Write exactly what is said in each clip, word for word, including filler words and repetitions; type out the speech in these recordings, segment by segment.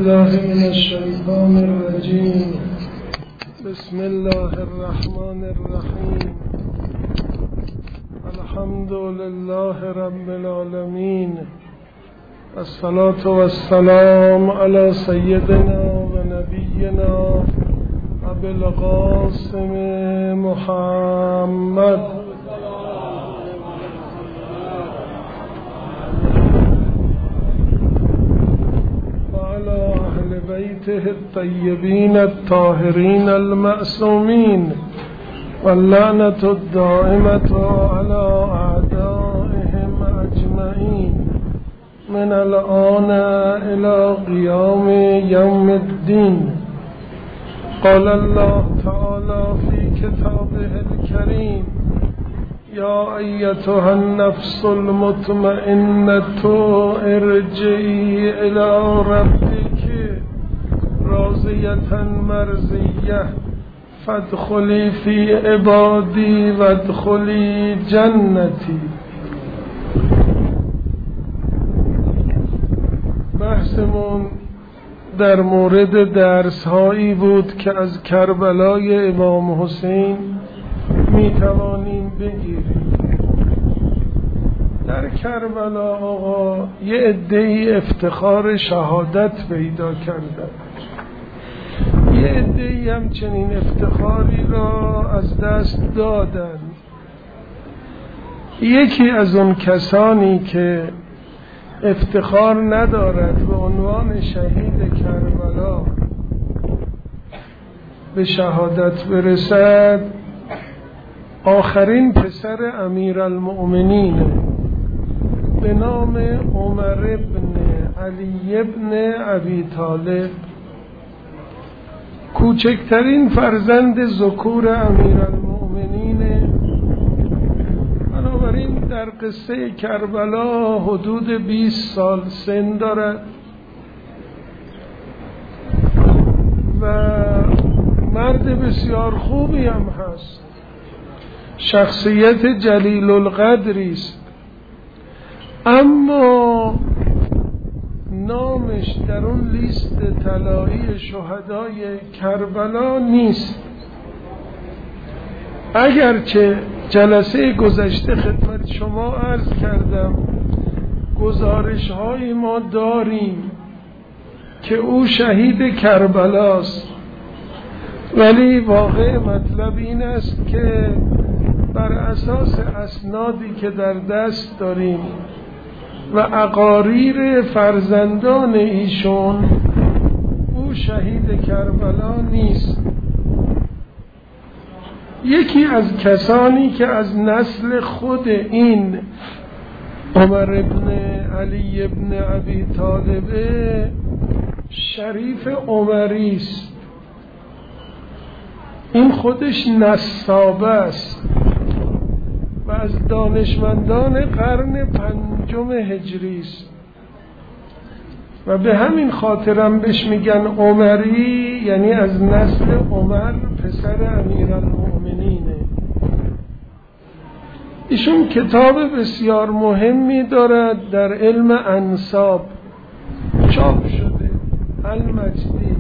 بالله من الشيطان الرجيم. بسم الله الرحمن الرحيم. الحمد لله رب العالمين، الصلاة والسلام على سيدنا ونبينا أبي القاسم محمد وعلى أهل بيته الطيبين الطاهرين المعصومين، واللعنة الدائمة على أعدائهم أجمعين من الآن إلى قيام يوم الدين. قال الله تعالى في كتابه الكريم: يا أيتها النفس المطمئنة ارجعي إلى ربك راضية مرضية فادخلی فی عبادی وادخلی جنتی. بحثمون در مورد درس هایی بود که از کربلای امام حسین می توانیم بگیریم. در کربلا آقا یه عده‌ای افتخار شهادت پیدا کردند، یه عده‌ای همچنین افتخاری را از دست دادند. یکی از اون کسانی که افتخار ندارد به عنوان شهید کربلا به شهادت برسد، آخرین پسر امیرالمؤمنین به نام عمر ابن علی ابن ابی طالب، کوچکترین فرزند ذکور امیرالمؤمنین. بنابراین در قصه کربلا حدود بیست سال سن دارد و مرد بسیار خوبی هم هست، شخصیت جلیل القدری است، اما نامش در اون لیست طلایی شهدای کربلا نیست. اگرچه جلسه گذشته خدمت شما عرض کردم گزارش های ما داریم که او شهید کربلاست، ولی واقع مطلب این است که بر اساس اسنادی که در دست داریم و اقاریر فرزندان ایشون او شهید کربلا نیست. یکی از کسانی که از نسل خود این عمر ابن علی ابن ابی طالب شریف عمری است. این خودش نسابه است و از دانشمندان قرن پنجم هجری است و به همین خاطرم بهش میگن عمری، یعنی از نسل عمر پسر امیرالمؤمنینه. ایشون کتاب بسیار مهمی دارد در علم انساب، چاپ شده، المجدی.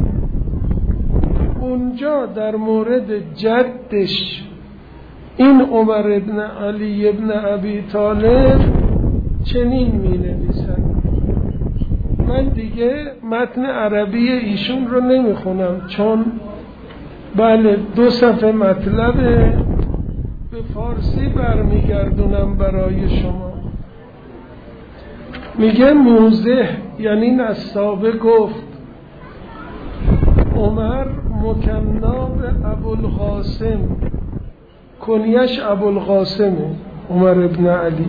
اونجا در مورد جدش این عمر ابن علی ابن ابی طالب چنین می نویسند. من دیگه متن عربی ایشون رو نمی خونم چون بله دو صفحه مطلبه، به فارسی برمیگردونم برای شما. میگه موزه یعنی نسابه گفت عمر مکنا به ابوالقاسم، کنیش ابوالقاسمه، عمر ابن علی.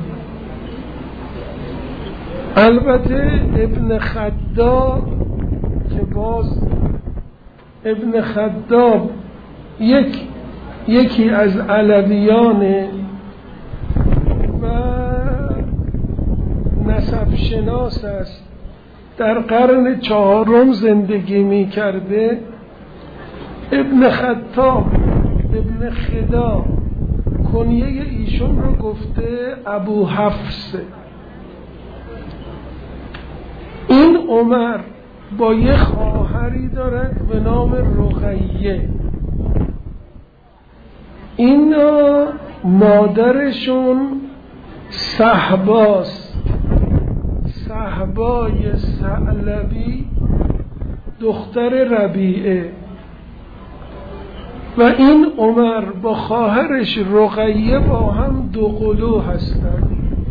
البته ابن خداب که باز ابن خداب یک یکی از علویانه و نسب شناس است، در قرن چهارم زندگی می کرده. ابن خطاب ابن خدا کنیه ایشون رو گفته ابو حفص. این عمر با یه خواهری دارد به نام رقیه. اینا مادرشون صحباست، صحبای ثعلبی دختر ربیعه، و این عمر با خواهرش رقیه با هم دو قلو هستند.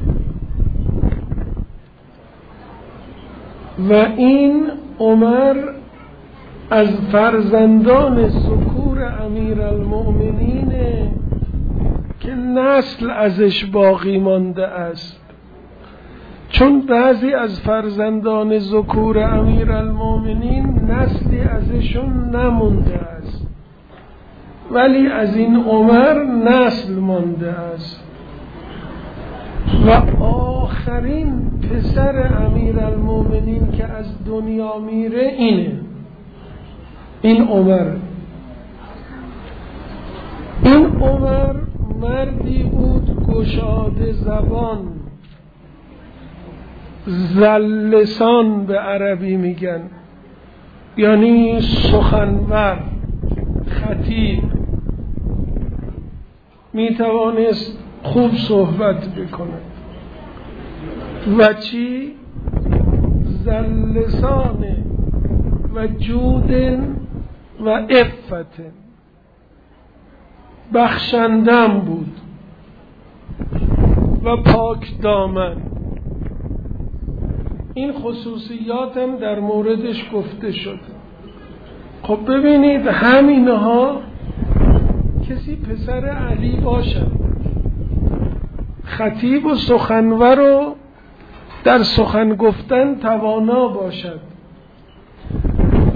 و این عمر از فرزندان ذکور امیرالمؤمنین که نسل ازش باقی مانده است، چون بعضی از فرزندان ذکور امیرالمؤمنین نسلی ازشون نمونده است، ولی از این عمر نسل مانده است. و آخرین پسر امیرالمؤمنین که از دنیا میره اینه، این عمر. این عمر مردی بود گشاده زبان، زلسان به عربی میگن، یعنی سخنور، خطیب، میتوانست خوب صحبت بکند. و چی؟ زلسان و جود و عفت، بخشندم بود و پاک دامن. این خصوصیاتم در موردش گفته شد. خب ببینید همینها کسی پسر علی باشد، خطیب و سخنور و در سخن گفتن توانا باشد و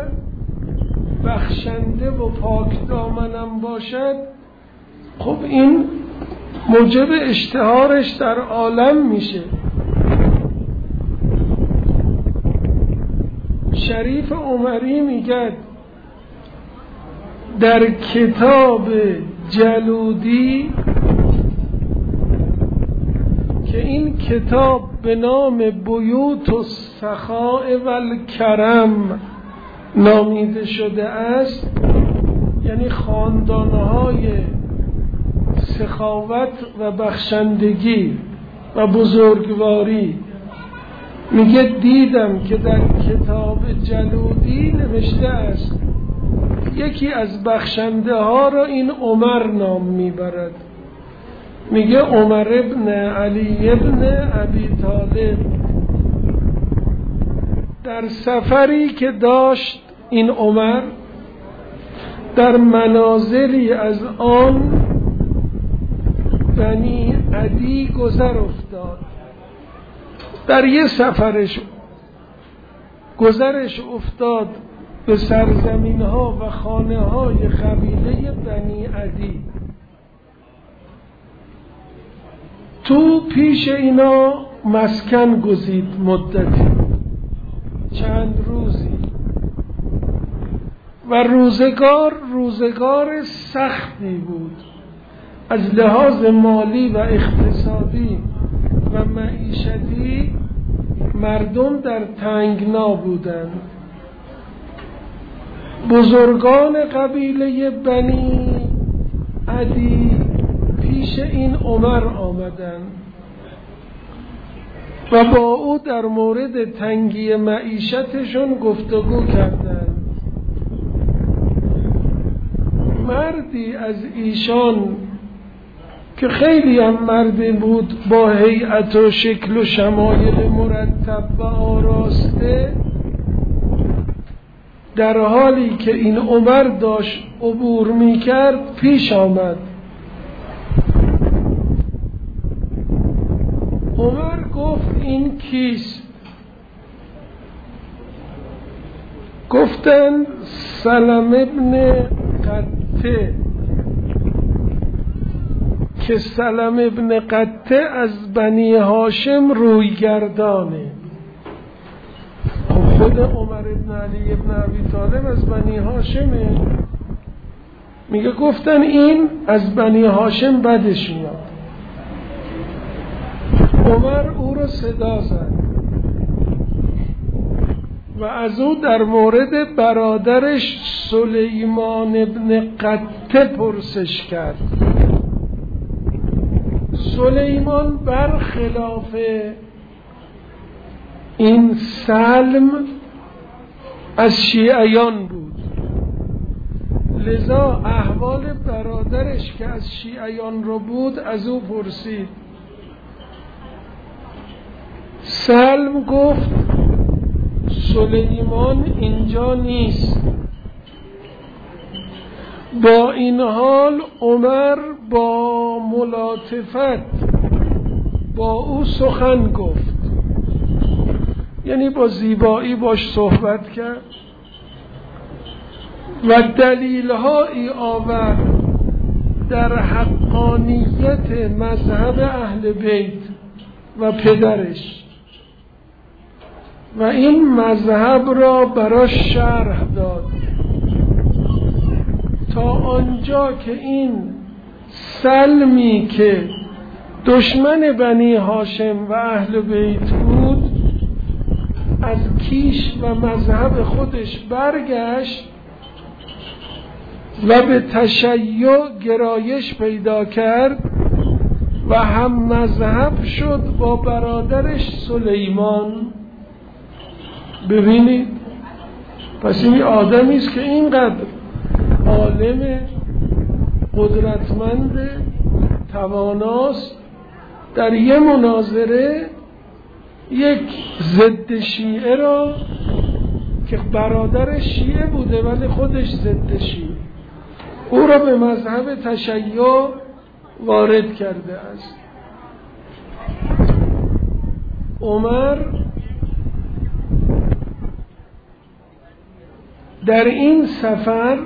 بخشنده و پاک دامنم باشد، خب این موجب اشتهارش در عالم میشه. شریف عمری میگه در کتاب جلودی که این کتاب به نام بیوت السخاء و الکرم نامیده شده است، یعنی خاندانهای سخاوت و بخشندگی و بزرگواری. میگه دیدم که در کتاب جلودی نوشته است یکی از بخشنده ها را این عمر نام میبرد. میگه عمر ابن علی ابن ابی طالب در سفری که داشت این عمر در منازلی از آن بنی عدی گذر افتاد. در یه سفرش گذرش افتاد به سرزمین ها و خانه های قبیله بنی عدی. تو پیش اینا مسکن گزید مدتی، چند روزی، و روزگار روزگار سختی بود از لحاظ مالی و اقتصادی و معیشتی. مردم در تنگنا بودند. بزرگان قبیله بنی عدی پیش این عمر آمدند و با او در مورد تنگی معیشتشون گفتگو کردند. مردی از ایشان که خیلی هم مردی بود با هیئت و شکل و شمایل مرتب و آراسته، در حالی که این عمر داشت عبور می کرد پیش آمد. عمر گفت این کیست؟ گفتن سلم ابن قطه، که سلم ابن قطه از بنی هاشم رویگردانه. خود عمر ابن علی ابن ابی طالب از بنی هاشمه. میگه گفتن این از بنی هاشم بدش میاد. عمر او رو صدا زد. و از او در مورد برادرش سلیمان ابن قطه پرسش کرد. سلیمان برخلاف این سلم از شیعیان بود، لذا احوال برادرش که از شیعیان رو بود از او پرسید. سلم گفت سلیمان اینجا نیست. با این حال عمر با ملاطفت با او سخن گفت، یعنی با زیبایی باش صحبت کرد و دلیل‌هایی آورد در حقانیت مذهب اهل بیت و پدرش و این مذهب را براش شرح داد تا آنجا که این سلمی که دشمن بنی هاشم و اهل بیت بود از کیش و مذهب خودش برگشت و به تشیع گرایش پیدا کرد و هم مذهب شد با برادرش سلیمان. ببینید، پس این آدمی است که اینقدر عالم قدرتمند تواناست در یه مناظره یک ضد شیعه را که برادر شیعه بوده ولی خودش ضد شیعه، او را به مذهب تشیع وارد کرده است. عمر در این سفر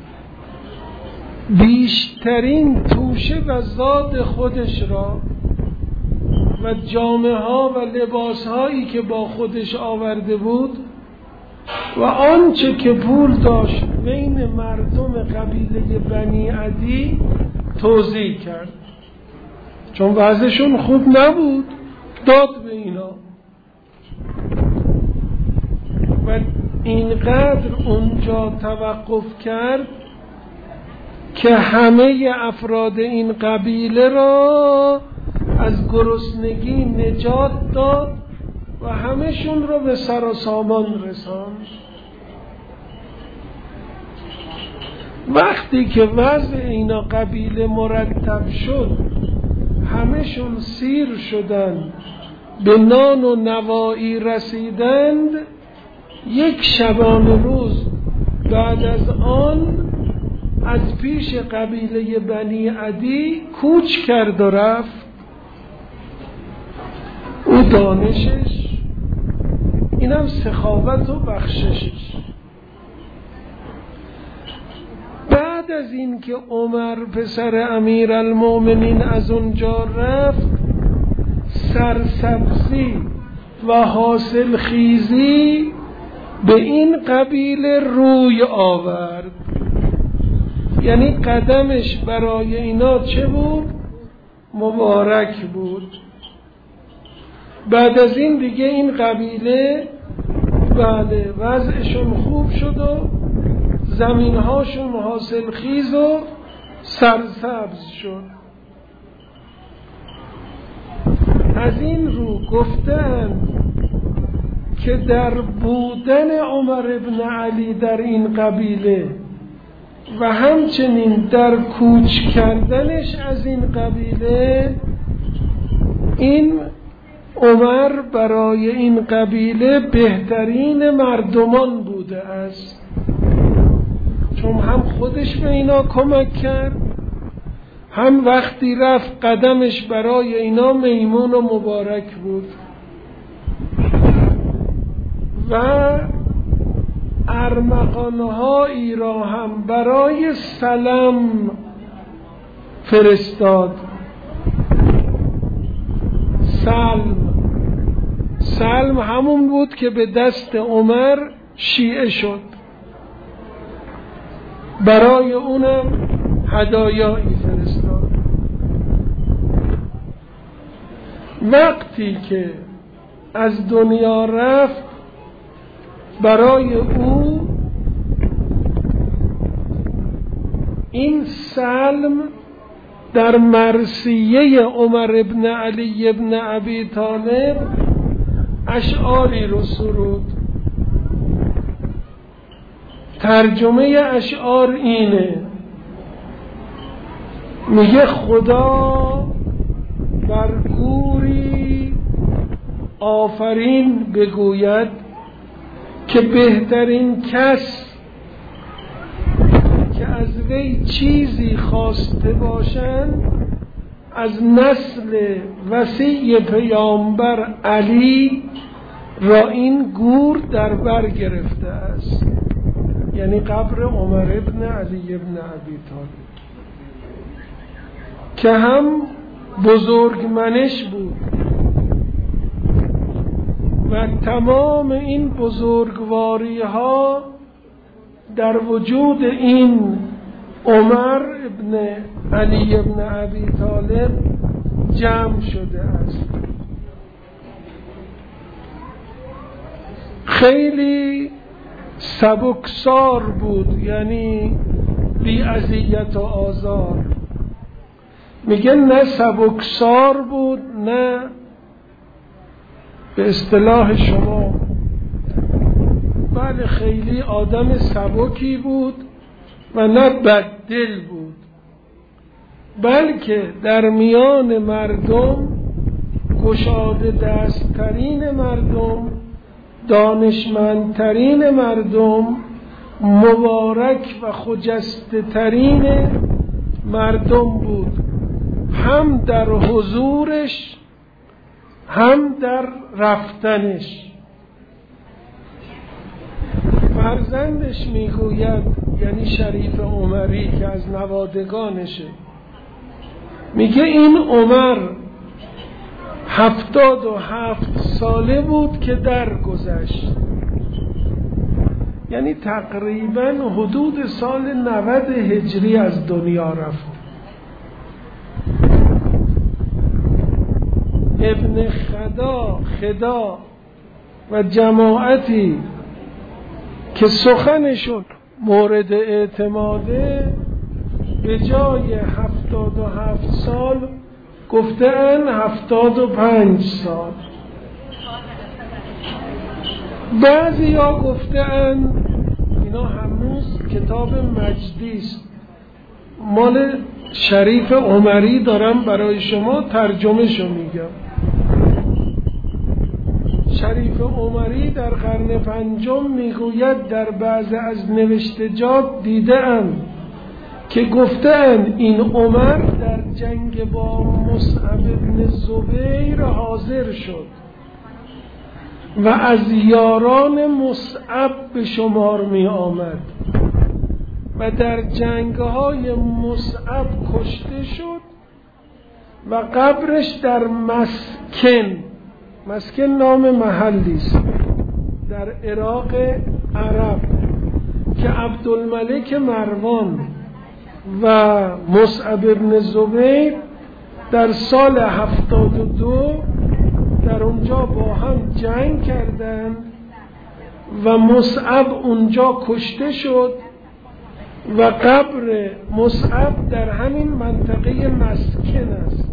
بیشترین توشه و زاد خودش را و جامه ها و لباس هایی که با خودش آورده بود و آنچه که پول داشت بین مردم قبیله بنی عدی توزیع کرد، چون وضعشون خوب نبود، داد به اینا و اینقدر اونجا توقف کرد که همه افراد این قبیله را از گرسنگی نجات داد و همه‌شون رو به سر و سامان رساند. وقتی که وضع اینا قبیله مرتب شد، همه‌شون سیر شدند، به نان و نوایی رسیدند، یک شبانه روز بعد از آن از پیش قبیله بنی عدی کوچ کرد و رفت. او دانشش، اینم سخاوت و بخششش. بعد از این که عمر پسر امیرالمومنین از اونجا رفت، سرسبزی و حاصل خیزی به این قبیله روی آورد، یعنی قدمش برای اینا چه بود؟ مبارک بود. بعد از این دیگه این قبیله بله وضعشون خوب شد و زمینهاشون حاصل خیز و سرسبز شد. از این رو گفتند که در بودن عمر ابن علی در این قبیله و همچنین در کوچ کردنش از این قبیله، این عمر برای این قبیله بهترین مردمان بوده است، چون هم خودش به اینا کمک کرد، هم وقتی رفت قدمش برای اینا میمون و مبارک بود و ارمغانهایی را هم برای سلم فرستاد. سلم سلم همون بود که به دست عمر شیعه شد، برای اونم هدایایی فرستاد. وقتی که از دنیا رفت برای او این سلم در مرثیه عمر ابن علی ابن ابی طالب اشعاری رو سرود. ترجمه اشعار اینه، میگه خدا بر گوری آفرین بگوید که بهترین کس که از وی چیزی خواسته باشند از نسل وصی پیامبر علی را این گور در بر گرفته است، یعنی قبر عمر ابن علی ابن ابی طالب که هم بزرگمنش بود و تمام این بزرگواری ها در وجود این عمر ابن علی ابن ابی طالب جمع شده است. خیلی سبکسار بود، یعنی بی اذیت و آزار. میگه نه سبکسار بود نه به اصطلاح شما، بله خیلی آدم سبکی بود و نه بددل بود، بلکه در میان مردم گشاده دست ترین مردم، دانشمندترین مردم، مبارک و خجسته ترین مردم بود، هم در حضورش هم در رفتنش. فرزندش میگوید، یعنی شریف عمری که از نوادگانشه، میگه این عمر هفتاد و هفت ساله بود که درگذشت، یعنی تقریبا حدود سال نود هجری از دنیا رفت. ابن خدا خدا و جماعتی که سخنشون مورد اعتماده به جای هفتاد و هفت سال گفتن هفتاد و پنج سال، بعضی ها گفتن، اینا هنوز کتاب مجدی است، مال شریف عمری دارم برای شما ترجمه شو میگم. شریف عمری در قرن پنجم میگوید در بعض از نوشتجات دیده‌ام که گفتند این عمر در جنگ با مصعب بن زبیر حاضر شد و از یاران مصعب به شمار می آمد و در جنگهای مصعب کشته شد و قبرش در مسکن، مسکن نام محلی است در عراق عرب که عبدالملک مروان و مصعب بن زبیر در سال هفتاد و دو در اونجا با هم جنگ کردند و مصعب اونجا کشته شد و قبر مصعب در همین منطقه مسکن است.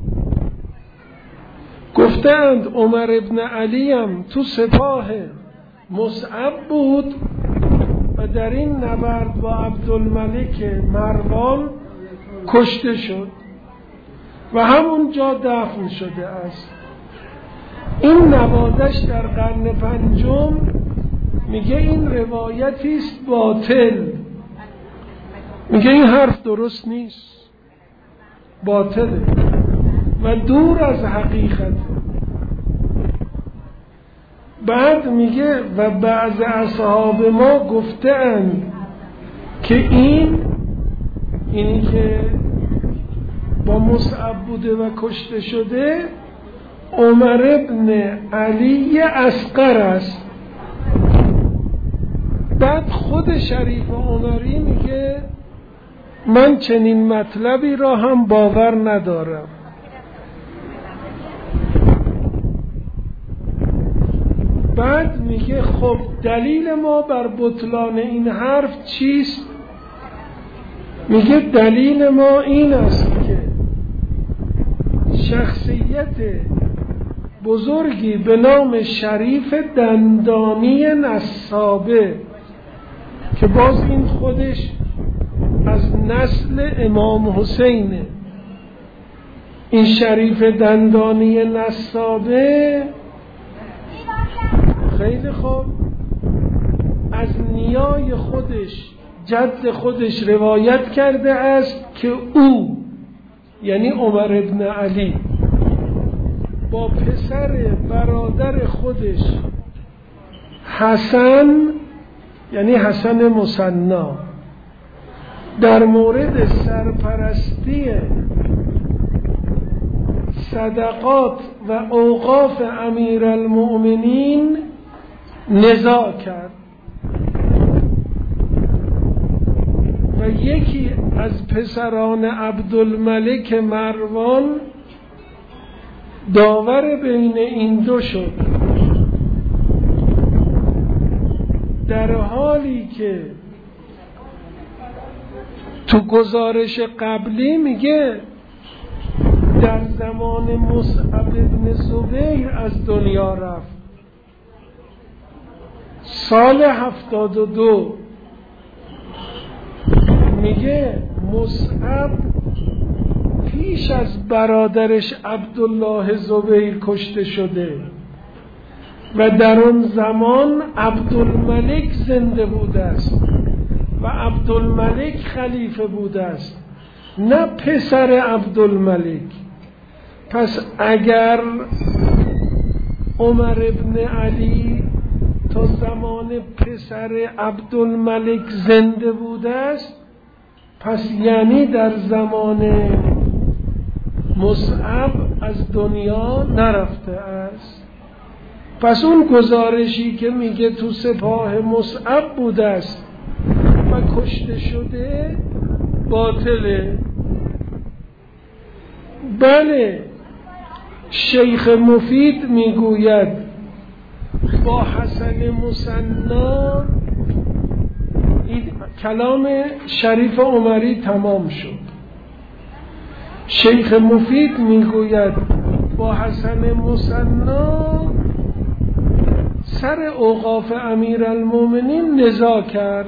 گفتند عمر ابن علی هم تو سپاه مصعب بود و در این نبرد با عبدالملک مروان کشته شد و همونجا دفن شده است. این نوادش در قرن پنجم میگه این روایتی است باطل، میگه این حرف درست نیست، باطله و دور از حقیقت. بعد میگه و بعض اصحاب ما گفتند که این اینی که با مصعب بوده و کشته شده عمر ابن علی اصغر است. بعد خود شریف عمری میگه من چنین مطلبی را هم باور ندارم. بعد میگه خب دلیل ما بر بطلان این حرف چیست؟ میگه دلیل ما این است که شخصیت بزرگی به نام شریف دندانی نسابه که باز این خودش از نسل امام حسینه، این شریف دندانی نسابه خیلی خوب از نیای خودش جد خودش روایت کرده است که او یعنی عمر ابن علی با پسر برادر خودش حسن یعنی حسن مثنی در مورد سرپرستی صدقات و اوقاف امیرالمؤمنین نزاع کرد و یکی از پسران عبدالملک مروان داور بین این دو شد، در حالی که تو گزارش قبلی میگه در زمان مصعب بن زبیر از دنیا رفت. سال هفتاد و دو میگه مصعب پیش از برادرش عبدالله زبیر کشته شده و در اون زمان عبدالملک زنده بوده است و عبدالملک خلیفه بوده است نه پسر عبدالملک. پس اگر عمر ابن علی تا زمان پسر عبدالملک زنده بوده است، پس یعنی در زمان مصعب از دنیا نرفته است. پس اون گزارشی که میگه تو سپاه مصعب بوده است و کشته شده باطله. بله شیخ مفید میگوید با حسن مثنی این کلام شریف عمری تمام شد. شیخ مفید میگوید با حسن مثنی سر اوقاف امیرالمؤمنین نزاع کرد.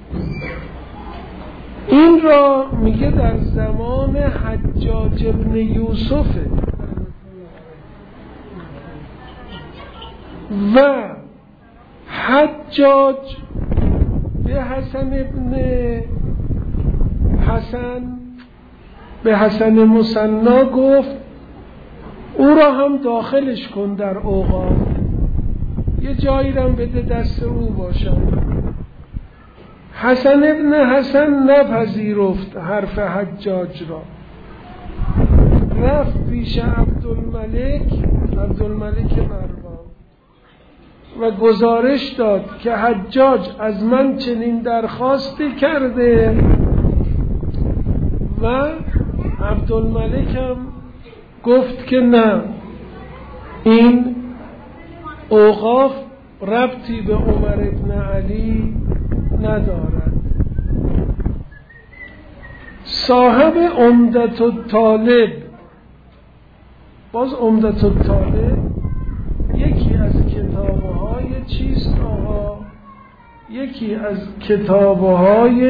این را میگه در زمان حجاج ابن یوسفه و حجاج به حسن ابن حسن به حسن مثنی گفت او را هم داخلش کن در اوقاف، یه جایی را بده دست او باشد. حسن ابن حسن نپذیرفت حرف حجاج را، رفت پیش عبدالملک عبدالملک مروان و گزارش داد که حجاج از من چنین درخواستی کرده و عبدالملک هم گفت که نه، این اوقاف ربطی به عمر ابن علی ندارد. صاحب عمدة الطالب، باز عمدة الطالب یکی از کتابهای چیست آقا؟ یکی از کتابهای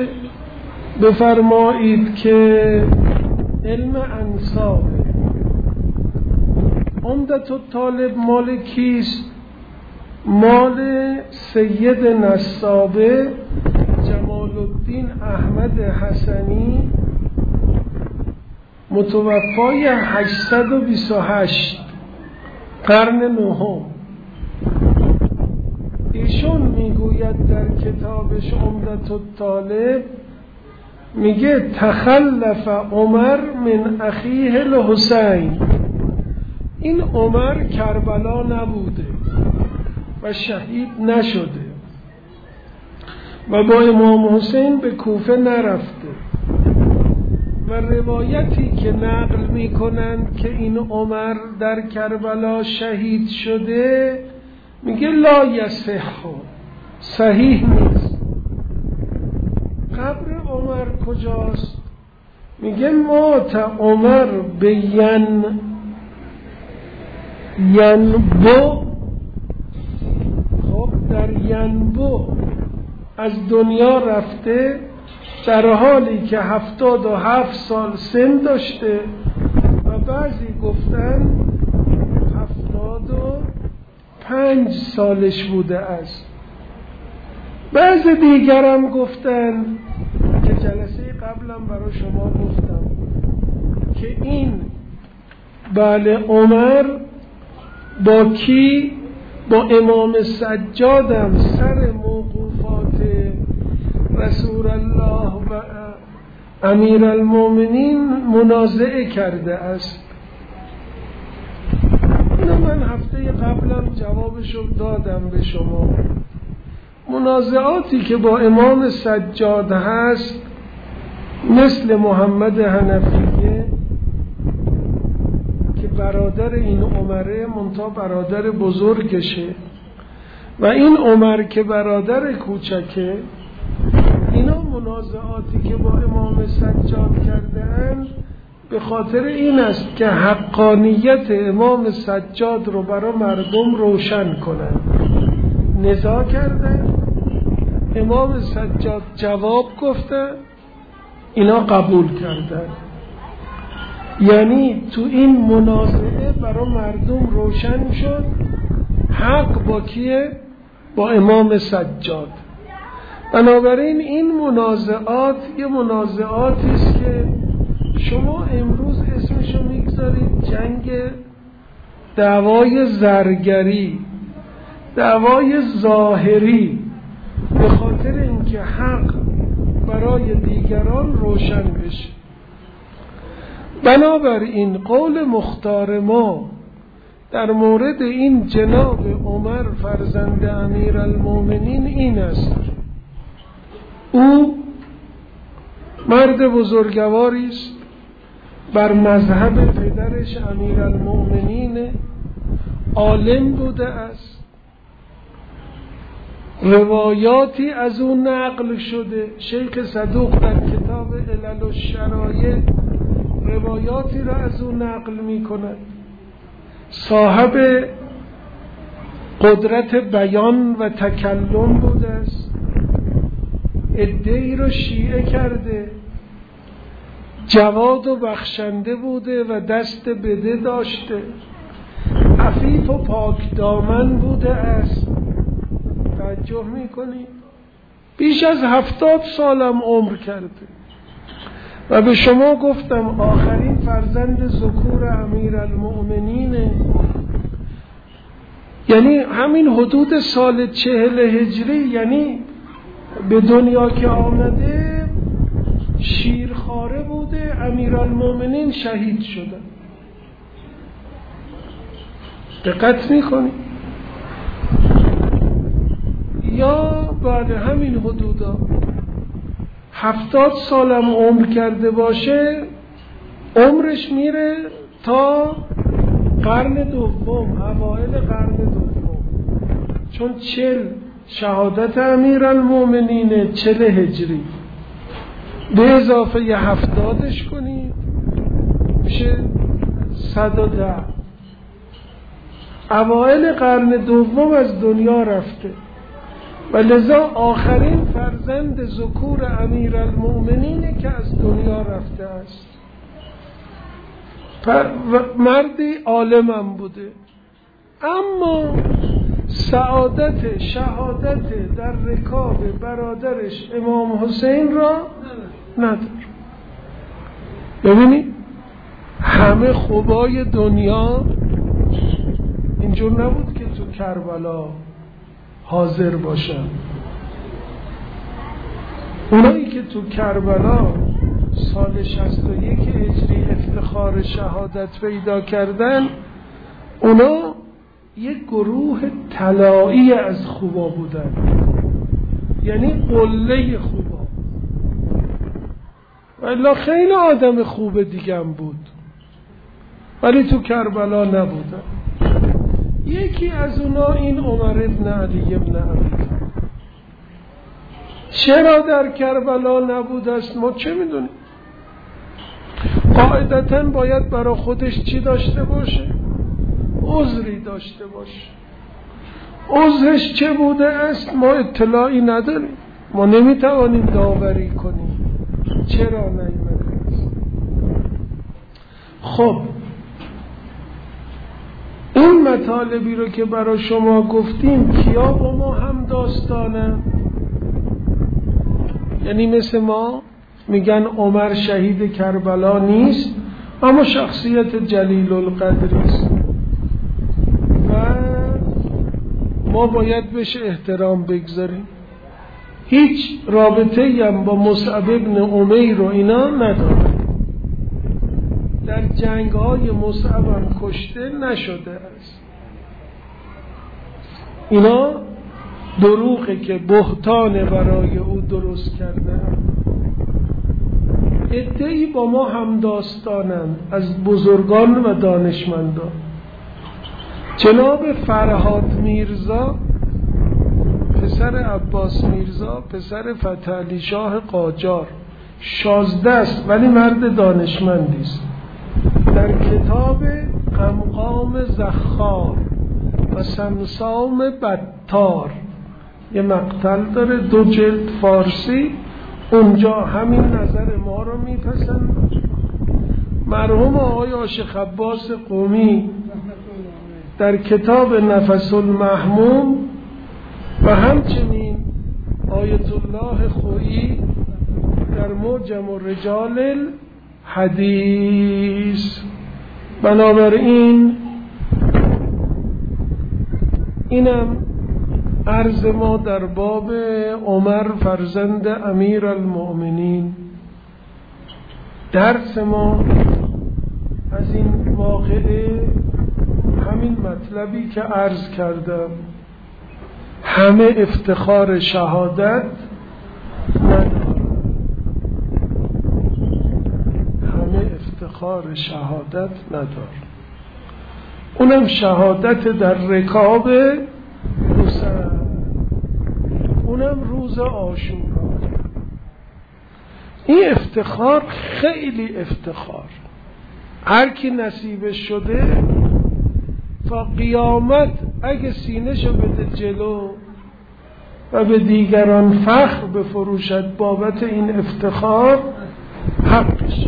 بفرمایید که علم انساب. عمدة الطالب مال کیست؟ مال سید نسابه جمال الدین احمد حسنی متوفای هشتصد و بیست و هشت قرن نهم. ایشون میگوید در کتابش عمدة الطالب، میگه تخلف عمر من اخیه الحسین، این عمر کربلا نبوده و شهید نشده و با امام حسین به کوفه نرفته و روایتی که نقل میکنند که این عمر در کربلا شهید شده میگه لا یصح، صحیح نیست. قبر عمر کجاست؟ میگه مات عمر به ین ینبو. خب در ینبو از دنیا رفته در حالی که هفتاد و هفت سال سن داشته و بعضی گفتن هفتاد و پنج سالش بوده است. بعضی دیگرم گفتن که جلسه قبلم برای شما گفتم که این بله عمر با کی؟ با امام سجادم سر موقوفات رسول الله و امیر المؤمنین منازعه کرده است. اینو من هفته قبلم جوابشو دادم به شما. منازعاتی که با امام سجاد هست مثل محمد حنفیه که برادر این عمره منتها برادر بزرگشه و این عمر که برادر کوچکه، اینا منازعاتی که با امام سجاد کرده اند به خاطر این است که حقانیت امام سجاد رو برای مردم روشن کنند. نزاع کردن، امام سجاد جواب گفته، اینا قبول کردن. یعنی تو این منازعه برای مردم روشن شد حق با کیه؟ با امام سجاد. بنابراین این منازعات یه منازعاتی است که شما امروز اسمشو میگذارید جنگ دعوای زرگری، دعوای ظاهری، به خاطر اینکه حق برای دیگران روشن بشه. بنابراین قول مختار ما در مورد این جناب عمر فرزند امیر المؤمنین این است: او مرد بزرگواری است، بر مذهب پدرش امیر المؤمنین عالم بوده است، روایاتی از اون نقل شده. شیخ صدوق در کتاب علل الشرایع روایاتی را از اون نقل می کند. صاحب قدرت بیان و تکلم بوده است، عده‌ای را شیعه کرده، جواد و بخشنده بوده و دست بده داشته، عفیف و پاک دامن بوده است. توجه میکنی؟ بیش از هفتاد سالم عمر کرده و به شما گفتم آخرین فرزند ذکور امیر المؤمنینه. یعنی همین حدود سال چهل هجری، یعنی به دنیا که آمده شیرخواره بوده، امیر المؤمنین شهید شده. دقت میکنی؟ یا بعد همین حدودا هفتاد سالم عمر کرده باشه، عمرش میره تا قرن دوم، اوائل قرن دوم، چون چل شهادت امیر المؤمنینه، چل هجری، به اضافه یه هفتادش کنید میشه صد و ده. اوائل قرن دوم از دنیا رفته و لذا آخرین فرزند ذکور امیر المؤمنینه که از دنیا رفته است. مردی عالمم بوده، اما سعادت شهادت در رکاب برادرش امام حسین را نداره. ببینید همه خوبای دنیا اینجور نبود که تو کربلا حاضر باشن. اونایی که تو کربلا سال شصت و یک هجری افتخار شهادت پیدا کردن، اونا یک گروه طلایی از خوبا بودن، یعنی قله خوبا. والله خیلی آدم خوب دیگه هم بود ولی تو کربلا نبودن. یکی از اونا این عمر ابن علی ابن ابی طالب. چرا در کربلا نبود است ما چه میدونیم؟ قاعدتاً باید برای خودش چی داشته باشه؟ عذری داشته باشه. عذرش چه بوده است ما اطلاعی نداریم، ما نمیتوانیم داوری کنیم چرا نیامده است. خب این مطالبی رو که برای شما گفتیم کیا با ما هم داستانه؟ یعنی مثل ما میگن عمر شهید کربلا نیست اما شخصیت جلیل القدری است و ما باید بهش احترام بگذاریم. هیچ رابطه‌ای هم با مصعب ابن عمیر و اینا نداره. در جنگ‌های مصعب هم کشته نشده است. اینا دروغه که بهتان برای او درست کرده. عده‌ای با ما هم داستانند از بزرگان و دانشمندان. جناب فرهاد میرزا پسر عباس میرزا پسر فتح علی شاه قاجار شازده است ولی مرد دانشمندی است. در کتاب قمقام زخار و سمسام بطار یه مقتل داره، دو جلد فارسی، اونجا همین نظر ما رو میپسند. مرحوم آقای عاشق عباس قمی در کتاب نفس المحموم و همچنین آیت الله خویی در معجم رجال الحدیث. بنابراین اینم عرض ما در باب عمر فرزند امیر المؤمنین. درس ما از این واقعه همین مطلبی که عرض کردم، همه افتخار شهادت نداره، همه افتخار شهادت نداره، اونم شهادت در رکاب موسیقی، اونم روز عاشورا. این افتخار خیلی افتخار، هر کی نصیبش شده تا قیامت اگه سینه‌شو بده جلو و به دیگران فخر بفروشد بابت این افتخار حقش.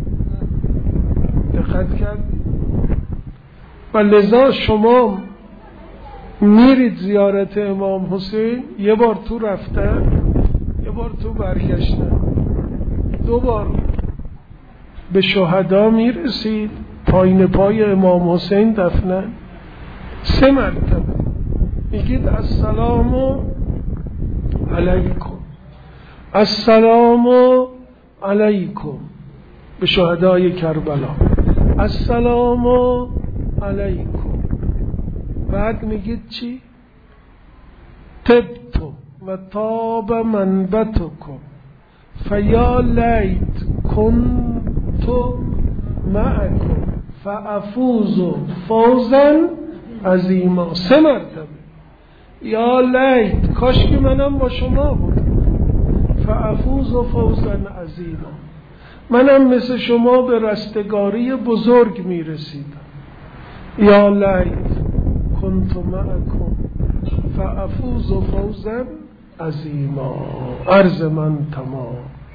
دقت کرد؟ و لذا شما میرید زیارت امام حسین، یه بار تو رفتن، یه بار تو برگشتن، دو بار به شهدا میرسید، پایین پای امام حسین دفنن. سه مرتبه میگید السلام علیکم، السلام علیکم به شهدای کربلا، السلام علیکم. بعد میگید چی؟ طبتم و طاب منبتکم فیا لیت کنت معکم فافوز فوزا عظیما. سه مرتبه یا لیت، کاش که منم با شما بودم، فافوز فوزا عظیما، منم مثل شما به رستگاری بزرگ میرسیدم. یا لیت کنت معکم فافوز فوزا عظیما. عرض من تمام.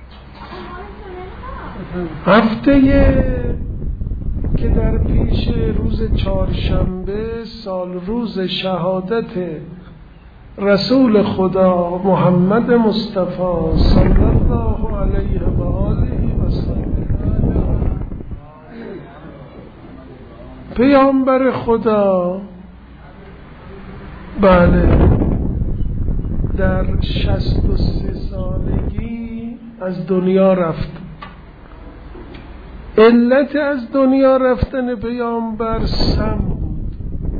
هفته که در پیش روز چهارشنبه سال روز شهادت رسول خدا محمد مصطفی صلی الله علیه و آله و سلم، پیامبر خدا بله در شصت و سه سالگی از دنیا رفت. علت از دنیا رفتن پیامبر سم بود.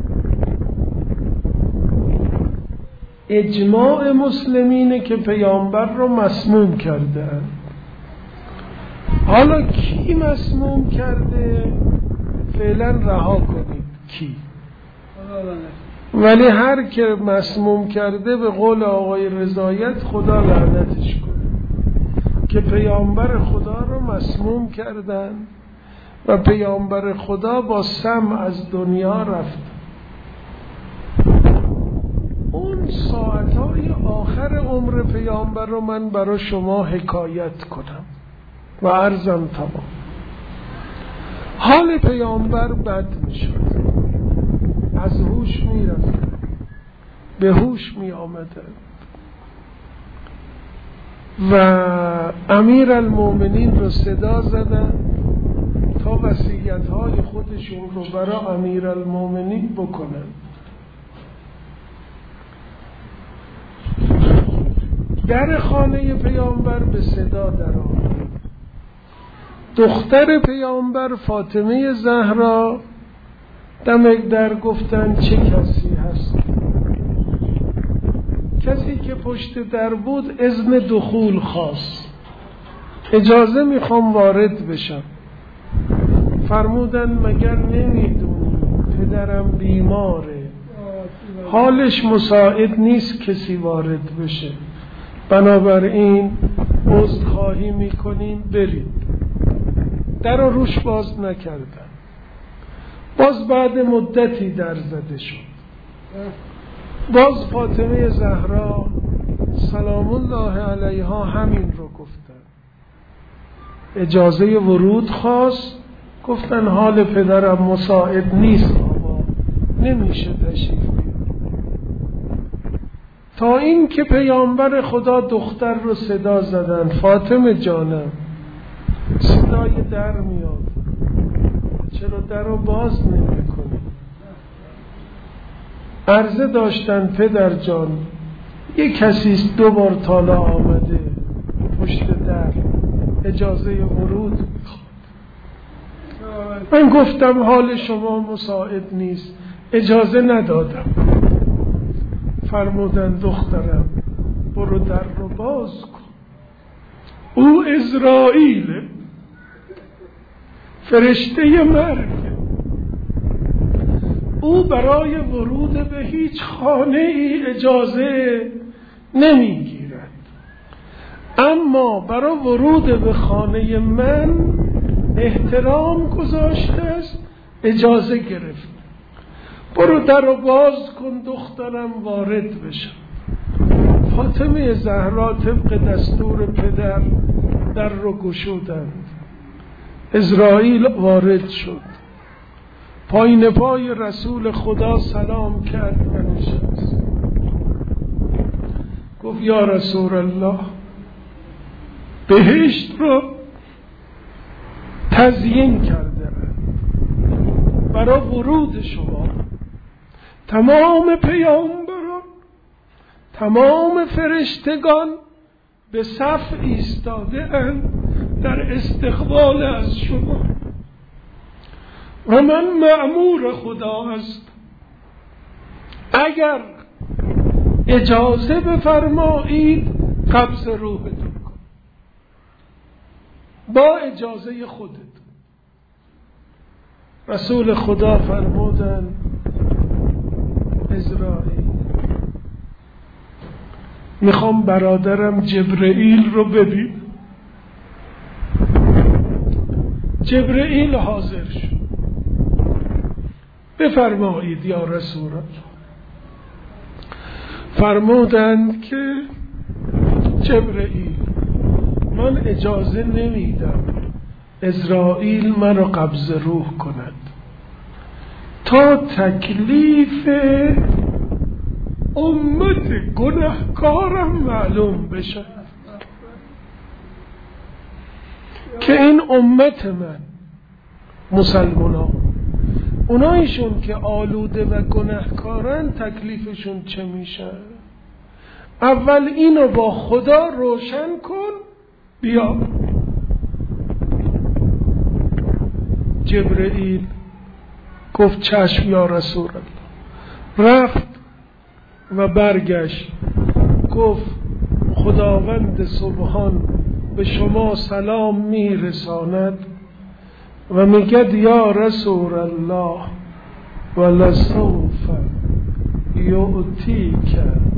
اجماع مسلمینه که پیامبر رو مسموم کرده. حالا کی مسموم کرده؟ فعلا رها کنید کی. ولی هر که مسموم کرده به قول آقای رضایت خدا لعنتش کنه که پیامبر خدا رو مسموم کردن و پیامبر خدا با سم از دنیا رفت. اون ساعتهای آخر عمر پیامبر رو من برای شما حکایت کنم و عرضم تمام. حال پیامبر بد می شد، از هوش می رفت، به هوش می آمده و امیر المومنین رو صدا زدن تا وصیت های خودشون رو برای امیر المومنین بکنن. در خانه پیامبر به صدا در آمد. دختر پیامبر فاطمه زهرا دم در گفتن چه کسی هست؟ کسی که پشت در بود اذن دخول خواست، اجازه میخوام وارد بشم. فرمودن مگر نمیدونی پدرم بیماره، حالش مساعد نیست کسی وارد بشه، بنابراین عذرخواهی میکنیم برید. در رو روش باز نکردن. باز بعد مدتی در زده شد. باز فاطمه زهرا سلام الله علیها همین رو گفتن. اجازه ورود خواست، گفتن حال پدرم مساعد نیست آقا، نمیشه تشریف بیار. تا این که پیامبر خدا دختر رو صدا زدن، فاطمه جانم صدای در میاد، چرا در رو باز نمی کنی؟ عرضه داشتن پدر جان یک کسیست دو بار تالا آمده پشت در، اجازه ورود میخواد. من گفتم حال شما مساعد نیست، اجازه ندادم. فرمودن دخترم برو در رو باز کن، او عزرائیل فرشته مرگ، او برای ورود به هیچ خانه ای اجازه نمیگیرد، اما برای ورود به خانه من احترام گذاشته است، اجازه گرفت. برو در رو باز کن دخترم وارد بشم. فاطمه زهرا طبق دستور پدر در رو گشودند. عزرائیل وارد شد، پایین پای رسول خدا سلام کرد و نشست. گفت یا رسول الله بهشت رو تزیین کرده برای ورود شما. تمام پیامبران، تمام فرشتگان به صف ایستاده اند در استقبال از شما و من مأمور خدا است، اگر اجازه بفرمایید قبض روحتون کن با اجازه خودتون. رسول خدا فرمودن عزرائیل میخوام برادرم جبرئیل رو ببین. جبرئیل حاضر شد. بفرمایید یا رسول الله. فرمودند که جبرئیل من اجازه نمیدم عزرائیل منو قبض روح کند تا تکلیف امت گناهکارم معلوم بشه، که این امت من مسلمانان اونایشون که آلوده و گناهکارن تکلیفشون چه میشه. اول اینو با خدا روشن کن بیا. جبرئیل گفت چشم یا رسول الله. رفت و برگشت گفت خداوند سبحان به شما سلام میرساند و میگد یا رسول الله ولسوف یعطیک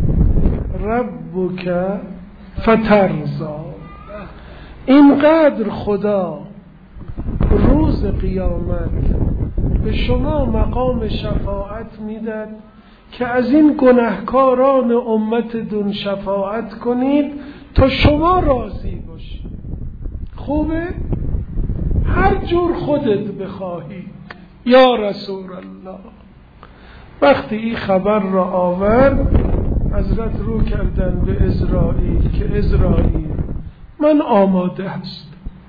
ربک فترضا. اینقدر خدا روز قیامت به شما مقام شفاعت میداد که از این گناهکاران امت دون شفاعت کنید تا شما راضی باشید. خوبه؟ هر جور خودت بخواهی یا رسول الله. وقتی این خبر را آورد حضرت رو کردن به عزرائیل که عزرائیل من آماده هست.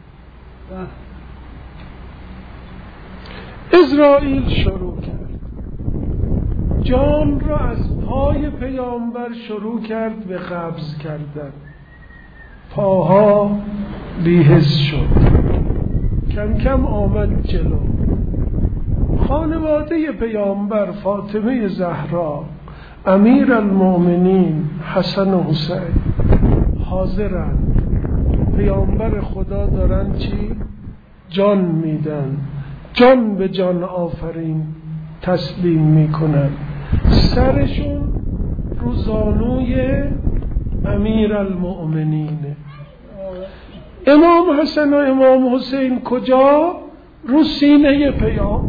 عزرائیل شروع کرد جان را از پای پیامبر شروع کرد به قبض کردن. پاها بی‌حس شد، کم کم آمد جلو. خانواده پیامبر فاطمه زهرا، امیر المؤمنین حسن و حسین حاضرند. پیامبر خدا دارن چی؟ جان میدن، جان به جان آفرین تسلیم میکنن. سرشون رو زانوی امیر المؤمنین. امام حسن و امام حسین کجا؟ رو سینه پیام.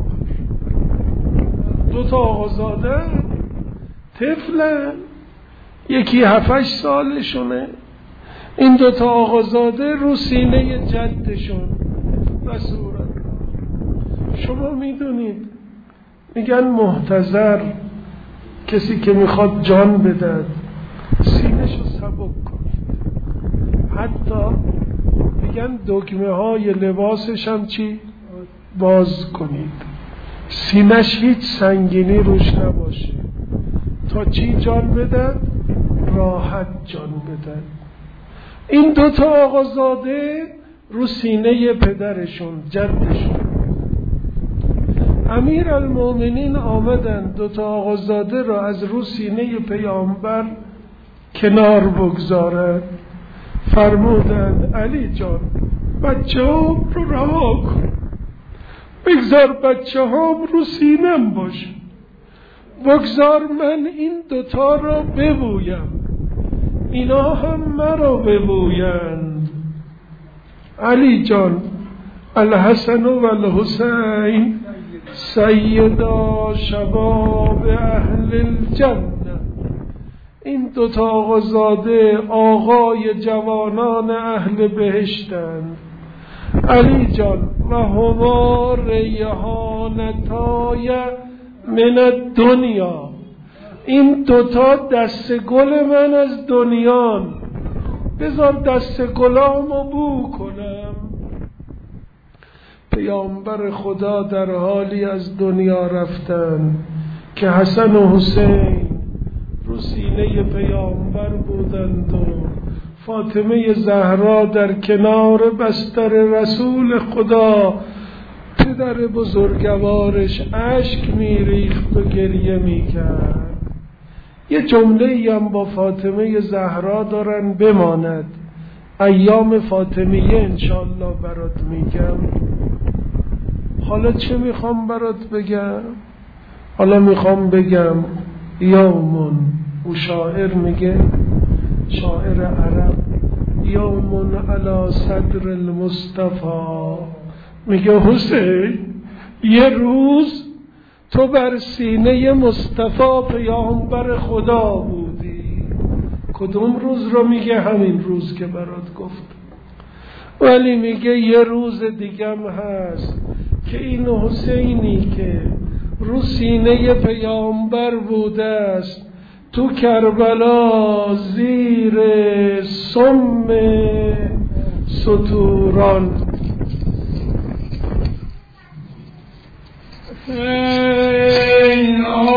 دو تا آقازاده طفلن، یکی هفتش سالشونه. این دو تا آقازاده رو سینه جدشون رسول الله. شما میدونید میگن محتضر کسی که میخواد جان بدد سینه‌شو سبک کنید. حتی میگن دکمه های لباسش هم چی؟ باز کنید. سینه‌ش هیچ سنگینی روش نباشه تا چی جان بدد؟ راحت جان بدد. این دوتا آقازاده رو سینه پدرشون جدشون. امیر المؤمنین آمدن دوتا آقازاده را از رو سینه پیامبر کنار بگذارند. فرمودند علی جان بچه هم رو رها کن، بگذار بچه هم رو سینم باشه، بگذار من این دوتا را ببویم، اینا هم مرا ببویند. علی جان الحسن و الحسین سیدا شباب اهل الجنه. این دوتا آقازاده آقای جوانان اهل بهشتند. علی جان و هما ریحانتای من الدنیا. این دوتا دست گل من از دنیان، بذار دست گلامو بو کنم. پیامبر خدا در حالی از دنیا رفتن که حسن و حسین رو سینه پیامبر بودند و فاطمه زهرا در کنار بستر رسول خدا پدر بزرگوارش اشک میریخت و گریه میکرد. یه جمله هم با فاطمه زهرا دارن بماند، ایام فاطمیه انشالله برات میگم. حالا چه میخوام برات بگم؟ حالا میخوام بگم یومون، او شاعر میگه، شاعر عرب، یومون علی صدر المصطفى، میگه حسین یه روز تو بر سینه مصطفی پیامبر خدا بودی. کدوم روز رو میگه؟ همین روز که برات گفت. ولی میگه یه روز دیگم هست که این حسینی که رو سینه پیامبر بوده است تو کربلا زیر سم ستوران. این